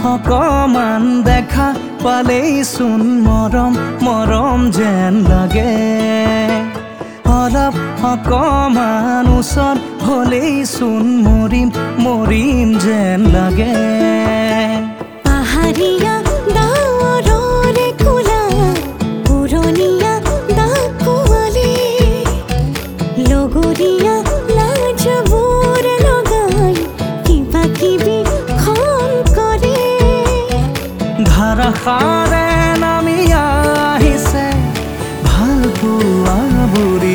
অকমান দেখা পালেই চোন মৰম মৰম যেন লাগে অলপ অকমান ওচৰত হ'লেই চোন মৰিম মৰিম যেন লাগে পাহাৰীয়া ডাৱৰৰে কোলা পুৰণীয়া ডাকুৱালী লগৰীয়া লাজবোৰ লগাই কিবা কিবি খং কৰে ধাৰাসাৰে নামি আহিছে ভাল পোৱা বুঢ়ী